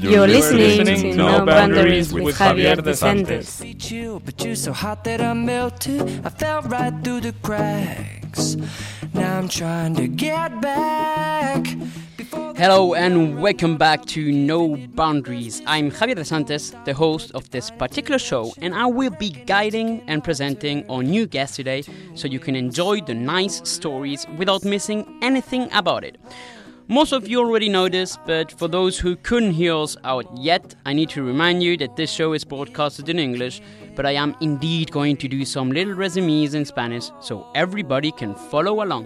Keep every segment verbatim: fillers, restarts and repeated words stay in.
You're listening, listening to No, no Boundaries with, with Javier DeSantis. But you're so hot that I melted. I fell right through the cracks. Now I'm trying to get back. Hello and welcome back to No Boundaries. I'm Javier DeSantis, the host of this particular show, and I will be guiding and presenting our new guest today so you can enjoy the nice stories without missing anything about it. Most of you already know this, but for those who couldn't hear us out yet, I need to remind you that this show is broadcasted in English, but I am indeed going to do some little resumes in Spanish so everybody can follow along.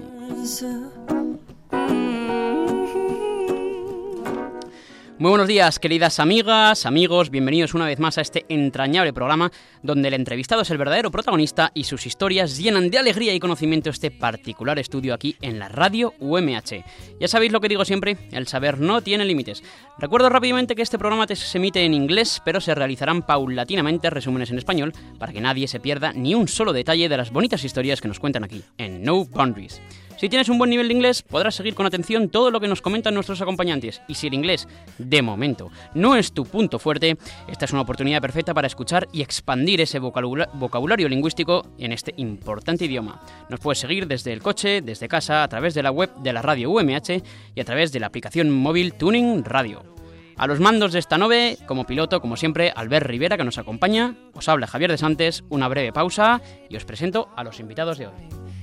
Muy buenos días, queridas amigas, amigos, bienvenidos una vez más a este entrañable programa donde el entrevistado es el verdadero protagonista y sus historias llenan de alegría y conocimiento este particular estudio aquí en la radio U M H. Ya sabéis lo que digo siempre, el saber no tiene límites. Recuerdo rápidamente que este programa se emite en inglés, pero se realizarán paulatinamente resúmenes en español para que nadie se pierda ni un solo detalle de las bonitas historias que nos cuentan aquí en No Boundaries. Si tienes un buen nivel de inglés, podrás seguir con atención todo lo que nos comentan nuestros acompañantes. Y si el inglés, de momento, no es tu punto fuerte, esta es una oportunidad perfecta para escuchar y expandir ese vocabula- vocabulario lingüístico en este importante idioma. Nos puedes seguir desde el coche, desde casa, a través de la web de la radio U M H y a través de la aplicación móvil Tuning Radio. A los mandos de esta nave, como piloto, como siempre, Albert Rivera, que nos acompaña. Os habla Javier DeSantis, una breve pausa y os presento a los invitados de hoy.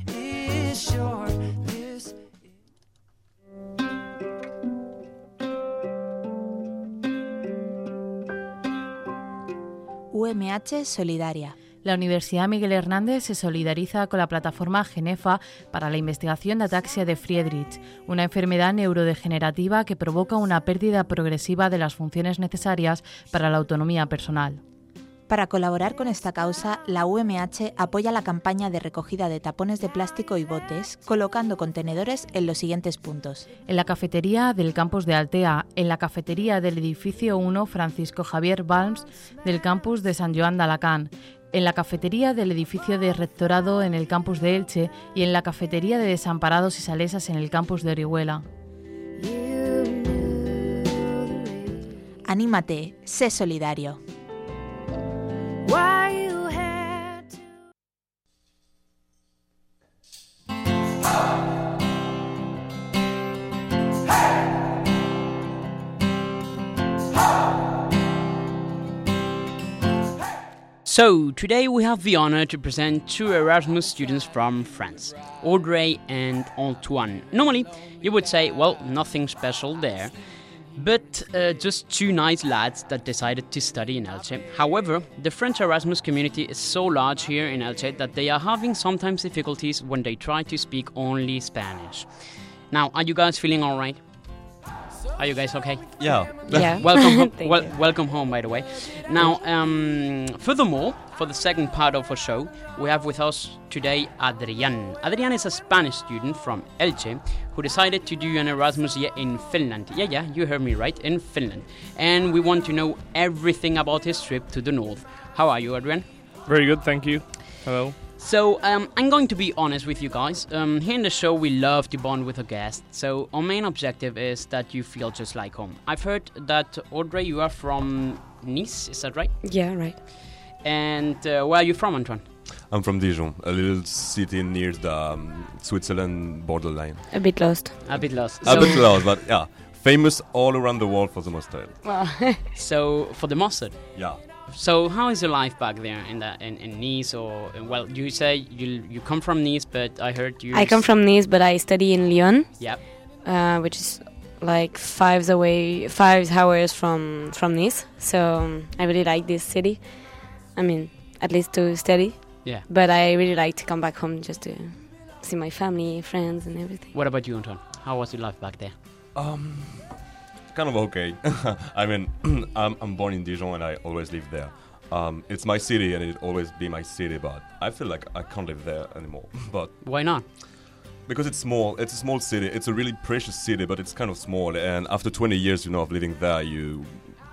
U M H Solidaria. La Universidad Miguel Hernández se solidariza con la plataforma Genefa para la investigación de ataxia de Friedreich, una enfermedad neurodegenerativa que provoca una pérdida progresiva de las funciones necesarias para la autonomía personal. Para colaborar con esta causa, la U M H apoya la campaña de recogida de tapones de plástico y botes, colocando contenedores en los siguientes puntos. En la cafetería del campus de Altea, en la cafetería del edificio uno Francisco Javier Balms del campus de San Joan de Alacant, en la cafetería del edificio de Rectorado en el campus de Elche y en la cafetería de Desamparados y Salesas en el campus de Orihuela. Anímate, sé solidario. Why you had to... So, today we have the honor to present two Erasmus students from France, Audrey and Antoine. Normally, you would say, well, nothing special there. But uh, just two nice lads that decided to study in Elche. However, the French Erasmus community is so large here in Elche that they are having sometimes difficulties when they try to speak only Spanish. Now, are you guys feeling all right? Are you guys okay? Yeah. Yeah. Welcome, home, wel- welcome home, by the way. Now, um, furthermore, for the second part of our show, we have with us today Adrián. Adrián is a Spanish student from Elche who decided to do an Erasmus year in Finland. Yeah, yeah, you heard me right, in Finland. And we want to know everything about his trip to the north. How are you, Adrián? Very good, thank you. Hello. So, um, I'm going to be honest with you guys. Um, here in the show, we love to bond with our guests. So, our main objective is that you feel just like home. I've heard that, Audrey, you are from Nice, is that right? Yeah, right. And uh, where are you from, Antoine? I'm from Dijon, a little city near the um, Switzerland borderline. A bit lost. A bit lost. A bit lost, but yeah, famous all around the world for the mustard. Well, So, for the mustard. Yeah. So, how is your life back there in the in, in Nice? Or well, you say you you come from Nice, but I heard you. I come from Nice, but I study in Lyon. Yep. Uh, which is like five away, five hours from from Nice. So um, I really like this city. I mean, at least to study. Yeah. But I really like to come back home just to see my family, friends, and everything. What about you, Antoine? How was your life back there? Um, kind of okay. I mean, I'm, I'm born in Dijon and I always live there. Um, it's my city and it'll always be my city, but I feel like I can't live there anymore. But Why not? because it's small, it's a small city. It's a really precious city, but it's kind of small. And after twenty years, you know, of living there, you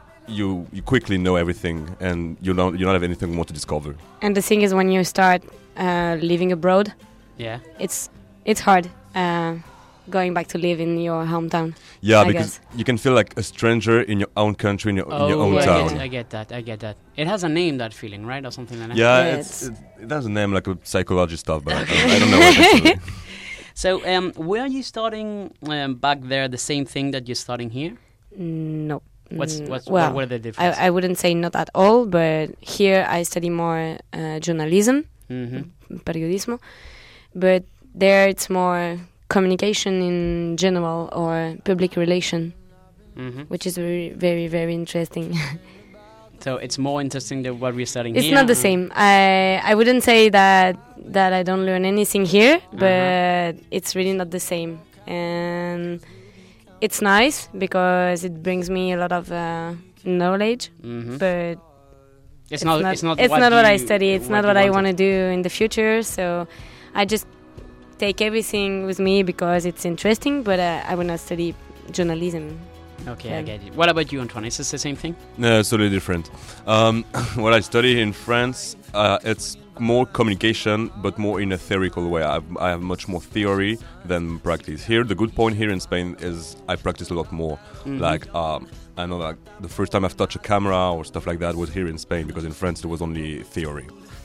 you you quickly know everything, and you don't you don't have anything more to discover. And the thing is, when you start uh, living abroad, Yeah. it's it's hard. Uh, going back to live in your hometown. Yeah, I because guess. you can feel like a stranger in your own country, in your, in your Oh, own I town. get, I get that. I get that. It has a name, that feeling, right, or something like that. Yeah, Yeah, it's, it's- it, it has a name like a psychology stuff, but I don't, I don't know what actually. So, um, were you studying um, back there the same thing that you're studying here? No. What's Mm, what's well, what were the differences? I, I wouldn't say not at all, but here I study more uh, journalism, mm-hmm. periodismo, but there it's more communication in general or public relation, Mm-hmm. which is very, very, very interesting. So it's more interesting than what we're studying It's here. not the uh, same. I I wouldn't say that that I don't learn anything here, but Uh-huh. it's really not the same. And it's nice because it brings me a lot of uh, knowledge, mhm. but It's, not, It's not. It's what not what I you- study. It's not you what I want to wanted. do in the future. So I just take everything with me because it's interesting. But uh, I will not study journalism. Okay, I Yeah. get it. What about you, Antoine? Is this the same thing? No, it's totally different. Um, what I study in France, uh, it's more communication, but more in a theoretical way. I have, I have much more theory than practice. Here, the good point here in Spain is I practice a lot more. Mhm. Like, um, I know like the first time I've touched a camera or stuff like that was here in Spain, because in France there was only theory.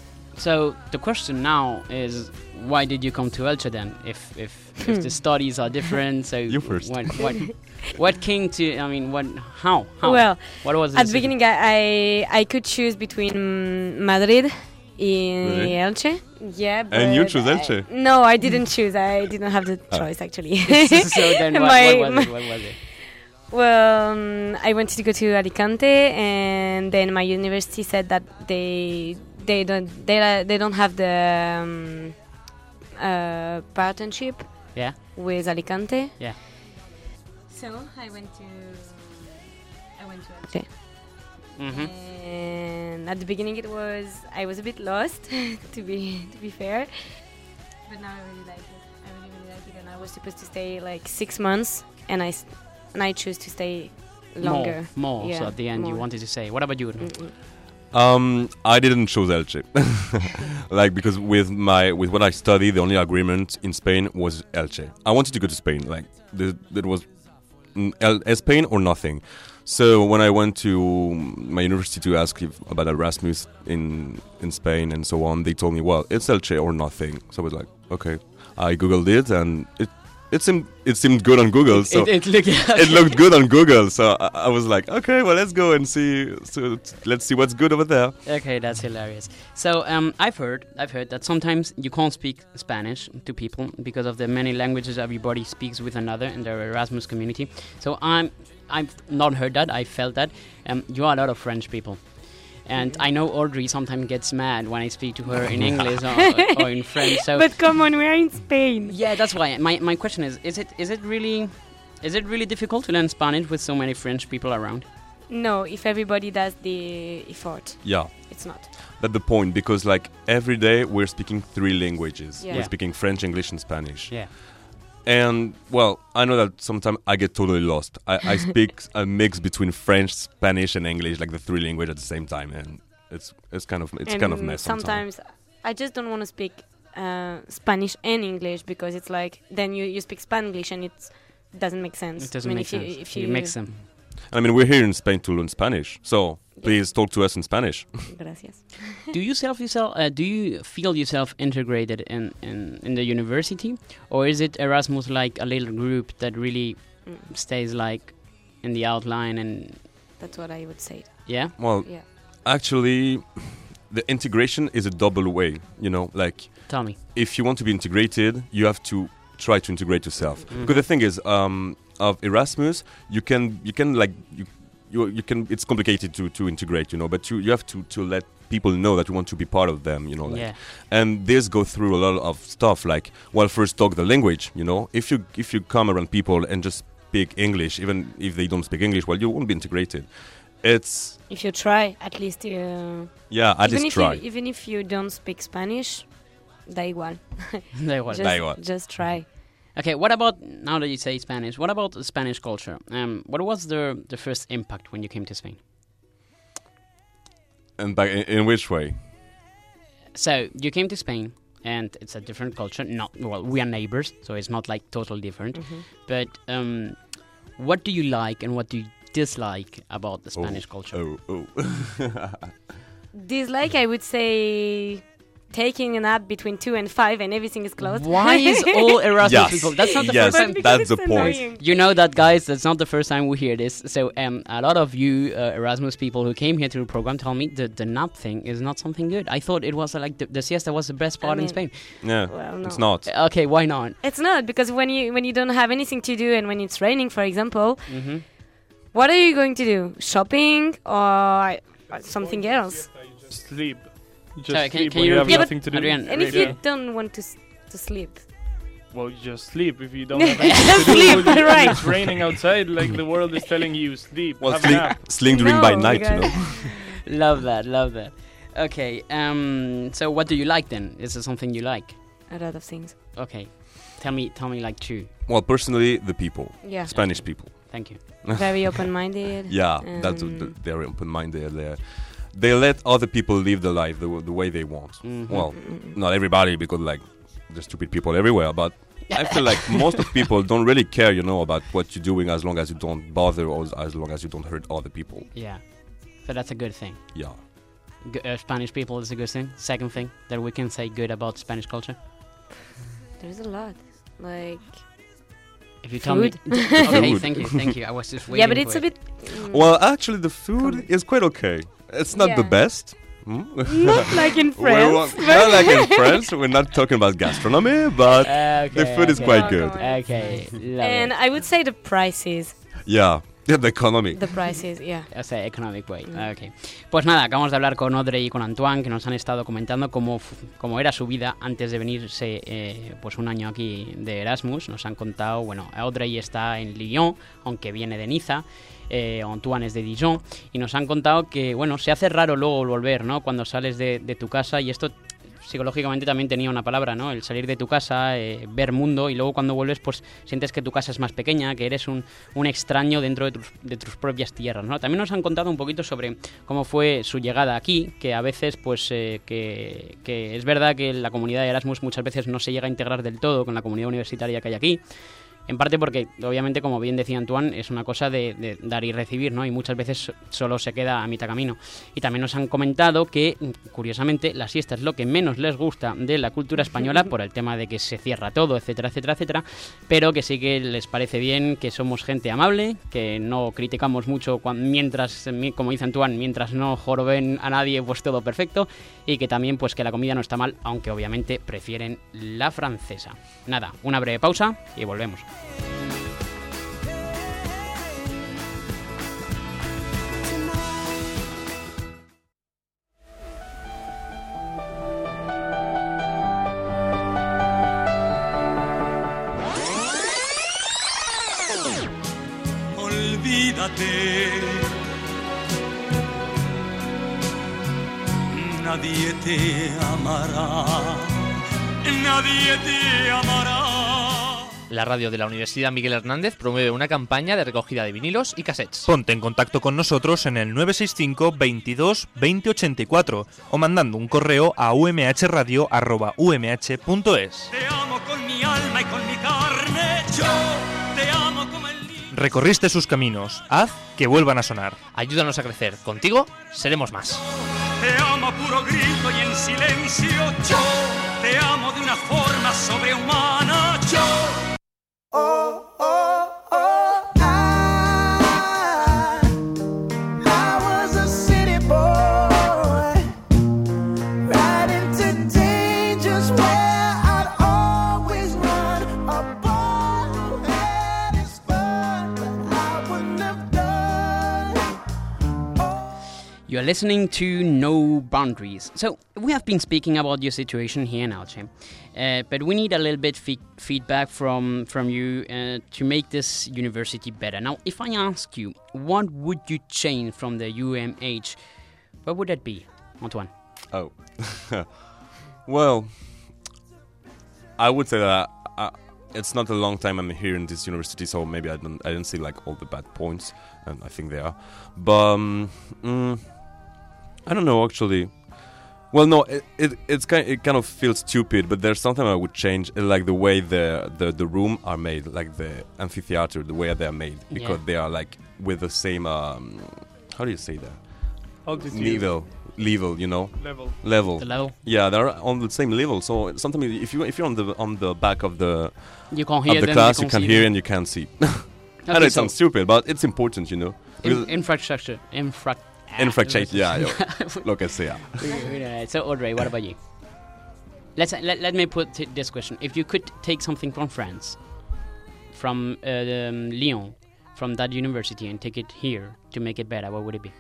So the question now is, why did you come to Elche then? If if, if the studies are different, so You first. What what what came to? I mean, what? How? How? Well, what was the at the decision? beginning, I I, I could choose between Madrid and Really? Elche. Yeah, but And you choose I- Elche? no, I didn't choose. I didn't have the Ah. choice actually. So then, what, My- what was it? What was it? Well, um, I wanted to go to Alicante, and then my university said that they they don't they uh, they don't have the um, uh, partnership Yeah. with Alicante. Yeah. So I went to I went to Elche, Mm-hmm. and at the beginning it was I was a bit lost to be to be fair, but now I really like it. I really really like it, and I was supposed to stay like six months, and I s- and I choose to stay longer. More, more. Yeah, so at the end, you more. wanted to say. What about you? Mm-mm. Um, I didn't choose Elche, like because with my with what I studied, the only agreement in Spain was Elche. I wanted to go to Spain, like there, there was mm, El- Spain or nothing. So when I went to my university to ask if, about Erasmus in in Spain and so on, they told me, well, it's Elche or nothing. So I was like, okay. I googled it, and it it seemed it seemed good on Google. So it, it, look, it looked good on Google, so I, I was like, okay, well, let's go and see. So t- let's see what's good over there. Okay, that's hilarious. So um, I've heard, I've heard that sometimes you can't speak Spanish to people because of the many languages everybody speaks with another in their Erasmus community. So I'm, I've not heard that. I felt that. Um, you are a lot of French people, and I know Audrey sometimes gets mad when I speak to her in English or, or in French. So But come on, we're in Spain. yeah, that's why my my question is: is it is it really is it really difficult to learn Spanish with so many French people around? No, if everybody does the effort, Yeah, it's not. that's the point, because like every day we're speaking three languages. Yeah. We're Yeah. speaking French, English, and Spanish. Yeah. And well, I know that sometimes I get totally lost. I, I speak a mix between French, Spanish, and English, like the three languages at the same time, and it's it's kind of it's and kind of mess. Sometimes. sometimes I just don't want to speak uh, Spanish and English because it's like then you, you speak Spanglish and it doesn't make sense. It doesn't I mean, make if sense. You, if you, you, mix them. I mean, we're here in Spain to learn Spanish, so please talk to us in Spanish. Gracias. Do you self yourself? Uh, do you feel yourself integrated in, in, in the university, or is it Erasmus like a little group that really Mm, stays like in the outline and that's what I would say. yeah? Well, Yeah. actually, the integration is a double way. You know, like Tell me. if you want to be integrated, you have to try to integrate yourself. Mhm. Because the thing is, um, of Erasmus, you can you can like you you, you can. It's complicated to, to integrate, you know. But you, you have to, to let people know that you want to be part of them, you know. Like, Yeah. and this go through a lot of stuff. Like, well, first talk the language, you know. If you if you come around people and just speak English, even if they don't speak English, well, you won't be integrated. It's If you try, at least uh, yeah, I even just if try. You, even if you don't speak Spanish, da igual. There was. Just, Da igual. just try. Okay, what about, now that you say Spanish, what about the Spanish culture? Um, what was the the first impact when you came to Spain? And back in, in which way? So, you came to Spain, and it's a different culture. Not well, we are neighbors, so it's not like totally different. Mm-hmm. But um, what do you like and what do you dislike about the Oh, Spanish culture? Oh, oh. Dislike, I would say, taking a nap between two and five and everything is closed. Why is all Erasmus Yes. people? That's not the Yes, first time. Because that's it's the point. annoying. You know that, guys, that's not the first time we hear this. So um, a lot of you uh, Erasmus people who came here to the program tell me that the nap thing is not something good. I thought it was uh, like the, the siesta was the best part mean- in Spain. Yeah, Well, no. it's not. Okay, why not? It's not, because when you when you don't have anything to do and when it's raining, for example, Mm-hmm. what are you going to do? Shopping or something else? Sleep. Just Sorry, can- sleep can when you you have repeat- nothing to do. Adrian, And if Yeah. you don't want to s- to sleep, Well, you just sleep if you don't have anything to Sleep, do. If right. it's raining outside, like the world is telling you, sleep, Well, have a sling, nap. slingering No, by night, you guys. know. Love that, love that. Okay, um, so what do you like then? Is it something you like? a lot of things. Okay, tell me, tell me like two. Well, personally, the people, Yeah, Spanish people. Thank you. very open-minded. Yeah, that's Um, th- they're open-minded. They they let other people live the life the, w- the way they want. Mhm. Well, Mm-mm. not everybody, because like there's stupid people everywhere. But I feel like most of people don't really care, you know, about what you're doing as long as you don't bother or as- as long as you don't hurt other people. Yeah, so that's a good thing. Yeah. G- uh, Spanish people is a good thing. Second thing that we can say good about Spanish culture. There's a lot. Like, If you tell me, Food. okay, Food. thank you, thank you. I was just waiting. yeah, but for it's a it. bit. mm, Well, actually, the food Come. is quite okay. It's not the Yeah. best. Hmm? not like in We're France. wa- not like in France. We're not talking about gastronomy, but Okay, the food is okay. quite Oh, good. come on. Okay, love And it. I would say the prices. Yeah. Yeah, the economy. The prices, yeah. O sea, economic way. Mm. Okay. Pues nada, acabamos de hablar con Audrey y con Antoine, que nos han estado comentando cómo, f- cómo era su vida antes de venirse eh, pues un año aquí de Erasmus. Nos han contado, bueno, Audrey está en Lyon, aunque viene de Niza. Eh, Antoine es de Dijon. Y nos han contado que, bueno, se hace raro luego volver, ¿no? Cuando sales de, de tu casa, y esto psicológicamente también tenía una palabra, ¿no? El salir de tu casa, eh, ver mundo, y luego cuando vuelves pues sientes que tu casa es más pequeña, que eres un, un extraño dentro de tus, de tus propias tierras, ¿no? También nos han contado un poquito sobre cómo fue su llegada aquí, que a veces pues eh, que, que es verdad que la comunidad de Erasmus muchas veces no se llega a integrar del todo con la comunidad universitaria que hay aquí. En parte porque, obviamente, como bien decía Antoine, es una cosa de, de dar y recibir, ¿no? Y muchas veces solo se queda a mitad camino. Y también nos han comentado que, curiosamente, la siesta es lo que menos les gusta de la cultura española por el tema de que se cierra todo, etcétera, etcétera, etcétera, pero que sí que les parece bien, que somos gente amable, que no criticamos mucho cuan- mientras, mi- como dice Antoine, mientras no joroben a nadie, pues todo perfecto, y que también, pues que la comida no está mal, aunque obviamente prefieren la francesa. Nada, una breve pausa y volvemos. Olvídate, nadie te amará, nadie te amará. La radio de la Universidad Miguel Hernández promueve una campaña de recogida de vinilos y cassettes. Ponte en contacto con nosotros en el nueve seis cinco veintidós veinte ochenta y cuatro o mandando un correo a u m h radio arroba u m h punto es. Te amo con mi alma y con mi carne, yo te amo como el niño. Recorriste sus caminos, haz que vuelvan a sonar. Ayúdanos a crecer. Contigo seremos más. Te amo a puro grito y en silencio, yo te amo de una forma sobrehumana, yo. Oh, oh, oh, I, I was a city boy, right into dangers where I'd always run. A boy who had his fun, but I wouldn't have done. You are listening to No Boundaries. So, we have been speaking about your situation here in Elche, uh, but we need a little bit fe- feedback from, from you uh, to make this university better. Now, if I ask you, what would you change from the U M H, what would that be, Antoine? Oh. Well, I would say that uh, it's not a long time I'm here in this university, so maybe I don't I didn't see like all the bad points, and I think they are. But um, mm, I don't know actually. Well, no, it, it it's kind it kind of feels stupid, but there's something I would change, uh, like the way the the the room are made, like the amphitheater, the way they're made, because Yeah. they are like with the same um, how do you say that? Altitude. Level, level, you know, Level. level. The level. Yeah, they're on the same level. So sometimes if you if you're on the on the back of the You can't hear of the them, class, you you can't can see hear them. and you can't see. I know Okay, it so sounds stupid, but it's important, you know. in, Because- infrastructure, infra. Infrastructure, yeah, yeah. Look at say, yeah. Alright, so Audrey, what about you? Let's let, let me put t- this question: if you could take something from France, from uh, um, Lyon, from that university, and take it here to make it better, what would it be?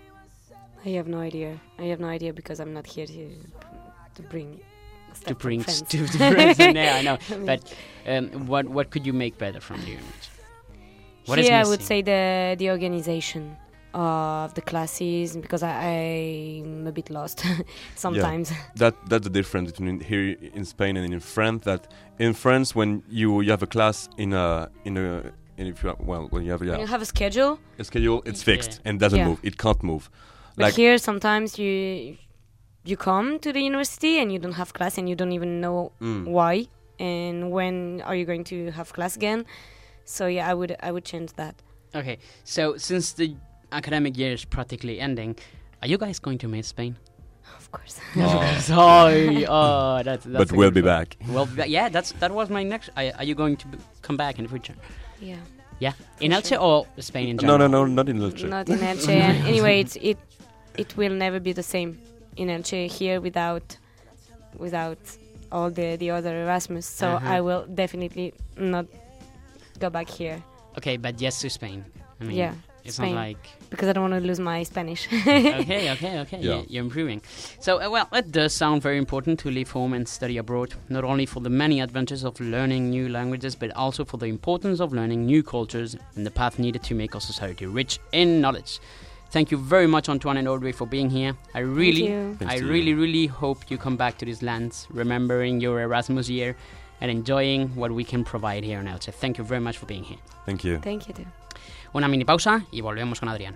I have no idea. I have no idea because I'm not here to to bring stuff To from bring France. to, to friends in there, I know. I mean, But um, what what could you make better from the university? What is here I would missing? say the the organization of the classes, because I, I'm a bit lost sometimes. Yeah. That that's the difference between here in Spain and in France. That in France, when you you have a class in a in a in if you have, well when you have When yeah, you have a schedule, a schedule, it's fixed Yeah. and doesn't Yeah. move. It can't move. but Like here sometimes you you come to the university and you don't have class and you don't even know mm, why and when are you going to have class again. So yeah, I would I would change that. Okay, so since the academic year is practically ending, are you guys going to miss Spain? Of course. oh, Sorry, oh, that's, that's but a we'll good be one. back. Well, ba- yeah, that's that was my next. Are, are you going to b- come back in the future? Yeah. Yeah, in For Elche sure. or Spain in No, general? no, no, not in Elche. Not in Elche. And anyway, it's, it it will never be the same in Elche here without without all the the other Erasmus. So Uh-huh. I will definitely not go back here Okay, but yes to Spain. I mean, Yeah, it's Spain. not like because I don't want to lose my Spanish. okay, okay, okay. Yeah. Yeah, you're improving. So, uh, well, it does sound very important to leave home and study abroad, not only for the many advantages of learning new languages, but also for the importance of learning new cultures and the path needed to make our society rich in knowledge. Thank you very much, Antoine and Audrey, for being here. I really, you. Thanks I to you. really, really hope you come back to these lands, remembering your Erasmus year and enjoying what we can provide here in Elche. Thank you very much for being here. Thank you. Thank you too. Una mini pausa y volvemos con Adrián.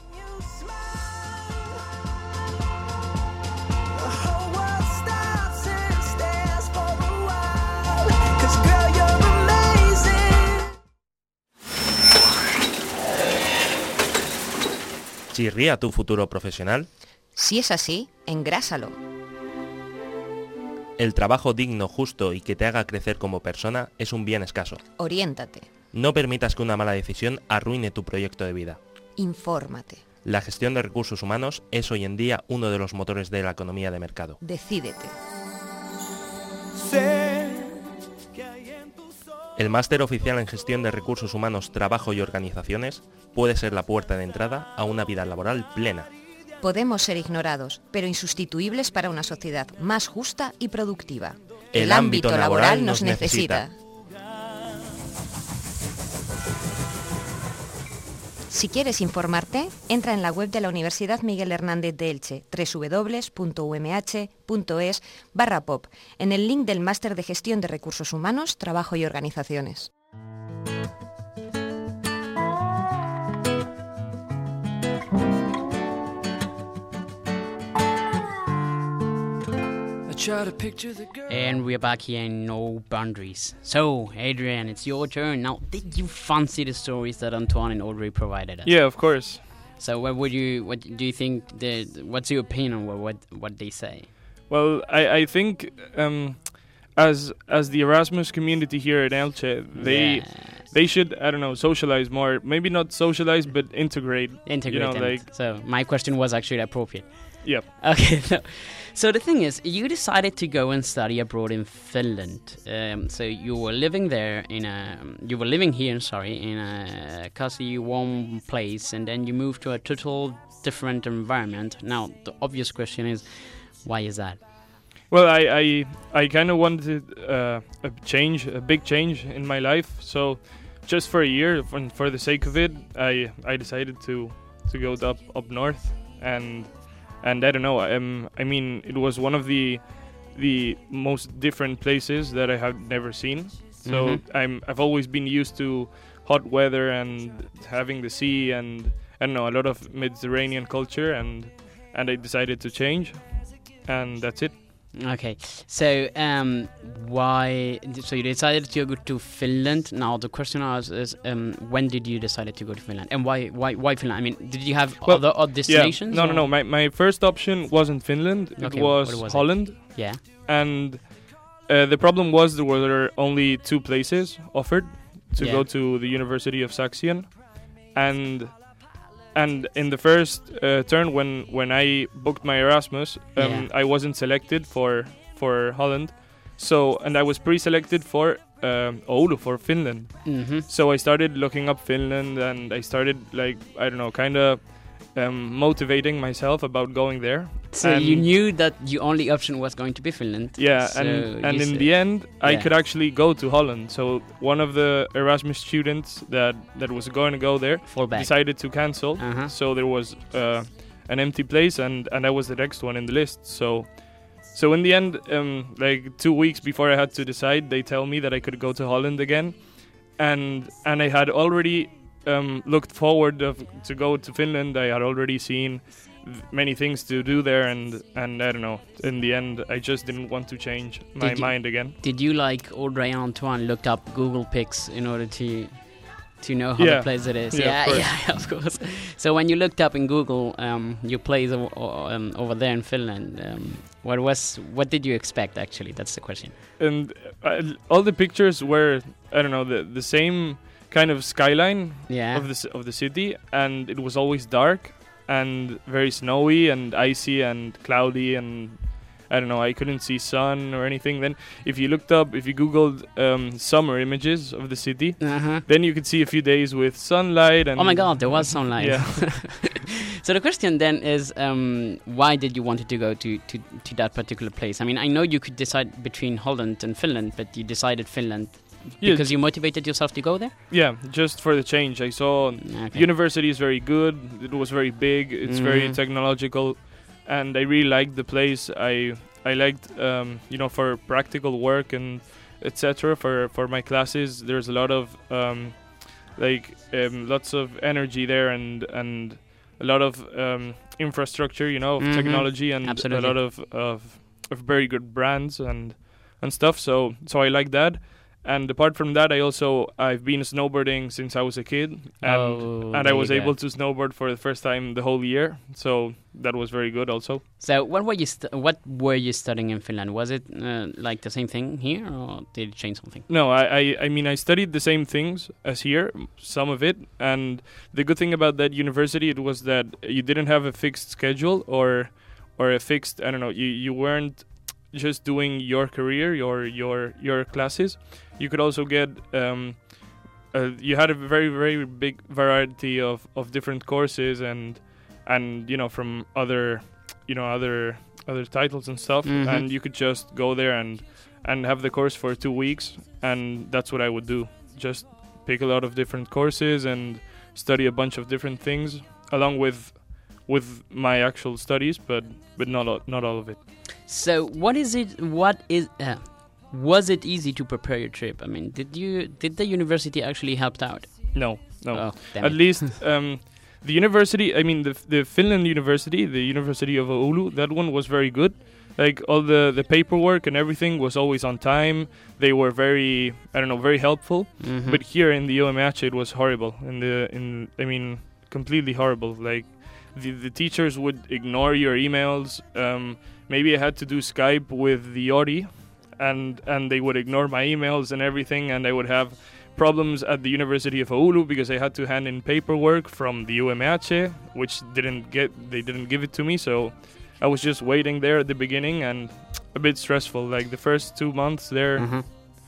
The whole world stops and stares for a while. 'Cause girl, you're amazing. ¿Chirría tu futuro profesional? Si es así, engrásalo. El trabajo digno, justo y que te haga crecer como persona es un bien escaso. Oriéntate. No permitas que una mala decisión arruine tu proyecto de vida. Infórmate. La gestión de recursos humanos es hoy en día uno de los motores de la economía de mercado. Decídete. Sé que hay en tus ojos. El máster oficial en gestión de recursos humanos, trabajo y organizaciones puede ser la puerta de entrada a una vida laboral plena. Podemos ser ignorados, pero insustituibles para una sociedad más justa y productiva. El ámbito laboral nos necesita. Si quieres informarte, entra en la web de la Universidad Miguel Hernández de Elche, doble u doble u doble u punto u m h punto es barra pop, en el link del Máster de Gestión de Recursos Humanos, Trabajo y Organizaciones. And we're back here in No Boundaries. So, Adrian, it's your turn. Now, did you fancy the stories that Antoine and Audrey provided us? Yeah, of course. So, what would you, what do you think, the, what's your opinion on what, what, what they say? Well, I, I think um, as as the Erasmus community here at Elche, they Yes. they should, I don't know, socialize more. Maybe not socialize, but integrate. Integrate You know, them. like, So, my question was actually appropriate. yep. Okay, so, so the thing is, you decided to go and study abroad in Finland. Um, so you were living there in a, you were living here, sorry, in a cozy, warm place, and then you moved to a total different environment. Now, the obvious question is, why is that? Well, I I, I kind of wanted uh, a change, a big change in my life. So, just for a year, and for the sake of it, I I decided to to go up up north, and and I don't know. Um, I mean, it was one of the the most different places that I have never seen. So Mhm. I'm I've always been used to hot weather and having the sea and I don't know, a lot of Mediterranean culture, and and I decided to change. and that's it. Okay, so um, why? So you decided to go to Finland. Now the question is, is um, when did you decide to go to Finland, and why? Why? Why Finland? I mean, did you have Well, other, other destinations? Yeah. No, or? no, no. My my first option wasn't Finland. It Okay, was, what was it? Holland. Yeah. And uh, the problem was there were only two places offered to Yeah. go to the University of Saxion, and and in the first uh, turn when when I booked my Erasmus, um, Yeah. I wasn't selected for for Holland, so and I was pre-selected for um, Oulu, for Finland. Mhm. So I started looking up Finland, and I started like I don't know, kind of um, motivating myself about going there. So And you knew that your only option was going to be Finland. Yeah, so and and you in said- the end, I Yeah. could actually go to Holland. So one of the Erasmus students that that was going to go there Fallback. decided to cancel. Uh-huh. So there was uh, an empty place, and and I was the next one in the list. So so in the end, um, like two weeks before I had to decide, they tell me that I could go to Holland again, and and I had already um, looked forward of, to go to Finland. I had already seen v- many things to do there, and and I don't know. In the end, I just didn't want to change my Did you- mind again. Did you, like Audrey and Antoine, looked up Google Pics in order to to know how Yeah. the place it is? Yeah, of course. yeah, of course. So when you looked up in Google um, your place o- o- um, over there in Finland, um, what was what did you expect? Actually, that's the question. And uh, all the pictures were, I don't know, the the same kind of skyline Yeah. of the c- of the city, and it was always dark and very snowy and icy and cloudy, and I don't know, I couldn't see sun or anything. Then if you looked up, if you googled um, summer images of the city, Uh-huh. then you could see a few days with sunlight and Oh my God, there was sunlight. Yeah. So the question then is, um, why did you wanted to go to, to, to that particular place? I mean, I know you could decide between Holland and Finland, but you decided Finland Yeah, because you motivated yourself to go there? Yeah, just for the change. I saw Okay. university is very good. It was very big. It's very Mhm. technological, and I really liked the place. I I liked um, you know, for practical work and et cetera. For for my classes, there's a lot of um, like um, lots of energy there, and and a lot of um, infrastructure. You know, of Mhm. technology, and Absolutely. a lot of, of of very good brands and and stuff. So so I like that. And apart from that, I also I've been snowboarding since I was a kid, and Oh, and there I was you go. able to snowboard for the first time the whole year. So that was very good also. So what were you st- what were you studying in Finland? Was it uh, like the same thing here, or did it change something? No, I, I I mean I studied the same things as here, some of it, and the good thing about that university it was that you didn't have a fixed schedule or or a fixed I don't know you you weren't just doing your career your your your classes. You could also get um, uh, you had a very very big variety of, of different courses and and you know from other you know other other titles and stuff, Mhm. and you could just go there and and have the course for two weeks, and that's what I would do. Just pick a lot of different courses and study a bunch of different things along with with my actual studies, but but not all, not all of it. So what is it? What is? Uh, was it easy to prepare your trip? I mean, did you did the university actually help out? No, no. Oh, damn At it. least um, the university. I mean, the the Finland university, the University of Oulu. That one was very good. Like all the the paperwork and everything was always on time. They were very, I don't know, very helpful. Mhm. But here in the O M H, it was horrible. In the in, I mean, completely horrible. Like the the teachers would ignore your emails. Um, maybe I had to do Skype with the Ori, and and they would ignore my emails and everything, and I would have problems at the University of Oulu because I had to hand in paperwork from the U M H, which didn't get they didn't give it to me, so I was just waiting there at the beginning and a bit stressful. Like the first two months there. Mhm.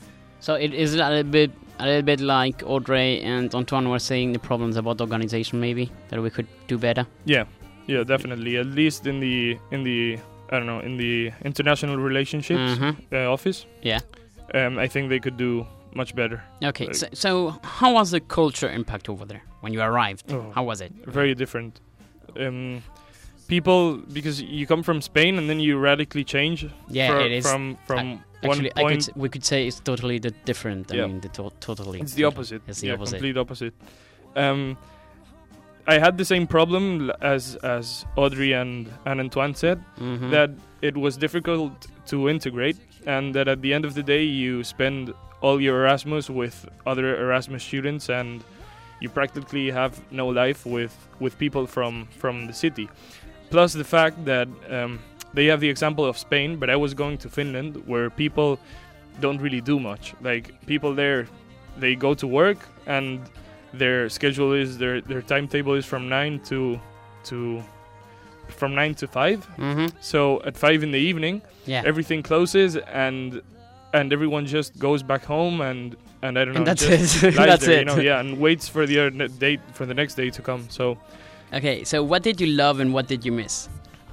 So it is a little bit a little bit like Audrey and Antoine were saying, the problems about organization, maybe that we could do better. Yeah, yeah, definitely. At least in the in the I don't know in the international relationships Mhm. uh, office. Yeah. Um, I think they could do much better. Okay. Like, So, so how was the culture impact over there when you arrived? Oh. How was it? very different. Um, people, because you come from Spain and then you radically change. Yeah, fro- it is. from from I- one Actually, I could, point. s- we could say it's totally the different. I Yeah. mean, the to- totally. It's the opposite. It's the yeah, opposite. complete opposite. Um, I had the same problem l- as as Audrey and, and Antoine said, Mhm. that it was difficult to integrate, and that at the end of the day you spend all your Erasmus with other Erasmus students, and you practically have no life with, with people from, from the city. Plus the fact that um, they have the example of Spain, but I was going to Finland, where people don't really do much. Like, people there, they go to work, and their schedule is, their their timetable is from nine to to from nine to five. Mhm. So at five in the evening, Yeah. everything closes, and and everyone just goes back home, and and I don't know, And that's just it. lies That's there, it. you know, yeah, and waits for the other ne- day for the next day to come. So Okay, so what did you love and what did you miss?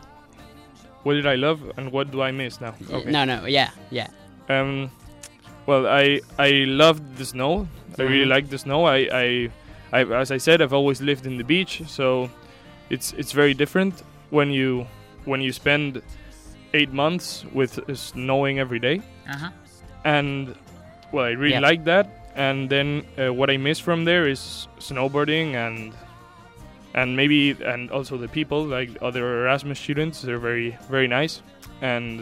what did I love and what do I miss now? Okay. No, no, yeah, yeah. Um, well, I I loved the snow. I really Mhm. liked the snow. I, I, I, as I said, I've always lived in the beach, so it's it's very different when you when you spend eight months with uh, snowing every day. Uh-huh. And well, I really Yeah. like that. And then uh, what I miss from there is snowboarding and and maybe and also the people, like other Erasmus students. They're very very nice, and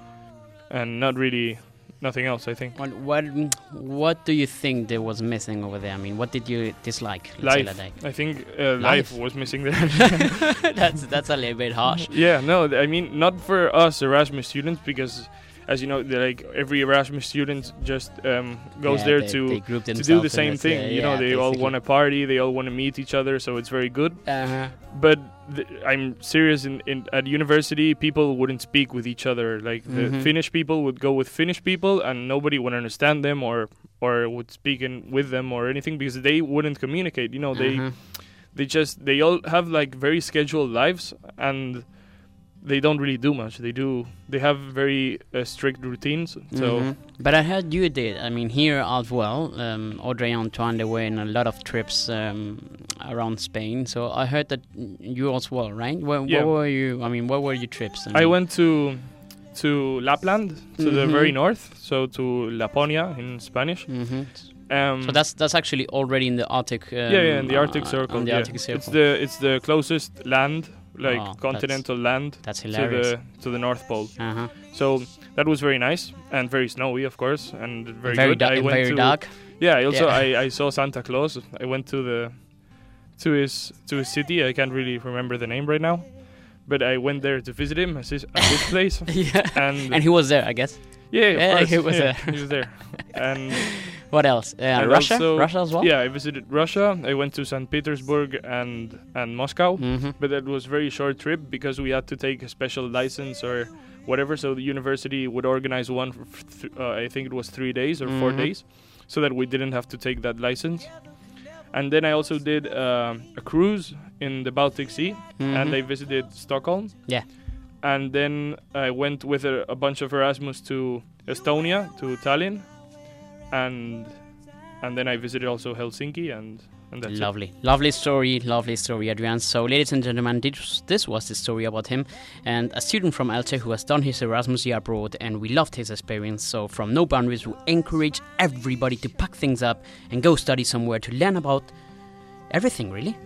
and not really nothing else, I think. What, what what do you think there was missing over there? I mean, what did you dislike? Let's say Life. that day? I think uh, life. Life. was missing there. that's that's a little bit harsh. Yeah, no, th- I mean not for us Erasmus students, because as you know, they're like every Erasmus student just um, goes Yeah, there they- to they group to do themselves the in same this, thing. yeah, you know, yeah, they all basically. want to party, they all want to meet each other, so it's very good. Uh-huh. But th- I'm serious. In, in at university, people wouldn't speak with each other. Like the Mhm. Finnish people would go with Finnish people, and nobody would understand them or or would speak in with them or anything, because they wouldn't communicate. You know, they Uh-huh. they just they all have like very scheduled lives, and they don't really do much. They do they have very uh, strict routines. So Mhm. But I heard you did. I mean, here as well, um, Audrey and Antoine, they were in a lot of trips um, around Spain. So I heard that you as well, right? Where, Yeah. where were you? I mean, where were your trips? I mean- went to to Lapland, to the Mhm. very north, so to Laponia in Spanish. Mhm. Um, So that's that's actually already in the Arctic. Um, yeah, yeah, in the Arctic uh, Circle. On the yeah. Arctic Circle. It's the it's the closest land, like Oh, continental land, that's to hilarious. the to the North Pole. Uh-huh. So that was very nice and very snowy, of course, and very, Very good. da- I went very to, dark. Yeah, I also Yeah. I, I saw Santa Claus. I went to the to his to his city. I can't really remember the name right now, but I went there to visit him at his, at his place. Yeah. and And he was there, I guess. yeah, of Yeah, course, he was yeah, there. he was there. And What else? Uh, and Russia? also- Russia as well? Yeah, I visited Russia. I went to Saint Petersburg and and Moscow, Mhm. but that was very short trip because we had to take a special license or whatever. So the university would organize one. For th- uh, I think it was three days or four Mhm. days, so that we didn't have to take that license. And then I also did uh, a cruise in the Baltic Sea, and Mhm. I visited Stockholm. Yeah. And then I went with a, a bunch of Erasmus to Estonia, to Tallinn, and and then I visited also Helsinki, and, and that's Lovely, lovely story, lovely story, Adrian. So, ladies and gentlemen, this, this was the story about him and a student from Elche who has done his Erasmus year abroad, and we loved his experience. So, from No Boundaries, we encourage everybody to pack things up and go study somewhere to learn about everything, really.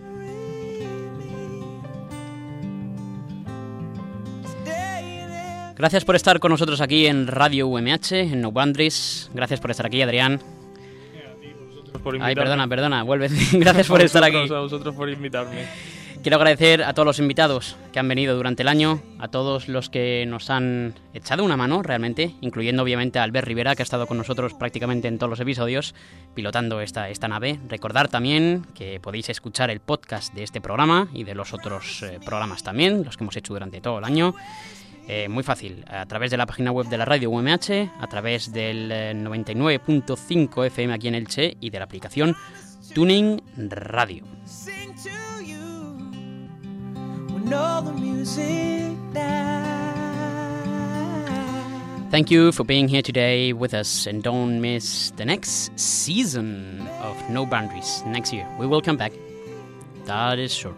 Gracias por estar con nosotros aquí en Radio U M H, en No Boundaries. Gracias por estar aquí, Adrián. it. Por Ay, invitarme. perdona, perdona, vuelve. Gracias por A estar aquí. vosotros, A vosotros por invitarme. Quiero agradecer a todos los invitados que han venido durante el año, a todos los que nos han echado una mano realmente, incluyendo obviamente a Albert Rivera, que ha estado con nosotros prácticamente en todos los episodios, pilotando esta, esta nave. Recordar también que podéis escuchar el podcast de este programa y de los otros eh, programas también, los que hemos hecho durante todo el año. Eh, muy fácil, a través de la página web de la radio U M H, a través del eh, noventa y nueve punto cinco F M aquí en Elche y de la aplicación Tuning Radio. Sing to you when all the music dies. Thank you for being here today with us, and don't miss the next season of No Boundaries next year. We will come back. That is sure.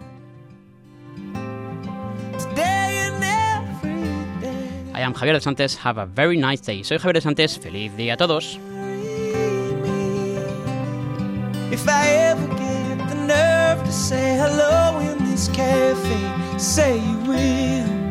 Today and every day. I am Javier de Santos. Have a very nice day. Soy Javier de Santos. Feliz día a todos. If I ever get the nerve have to say hello in this cafe. Say you will.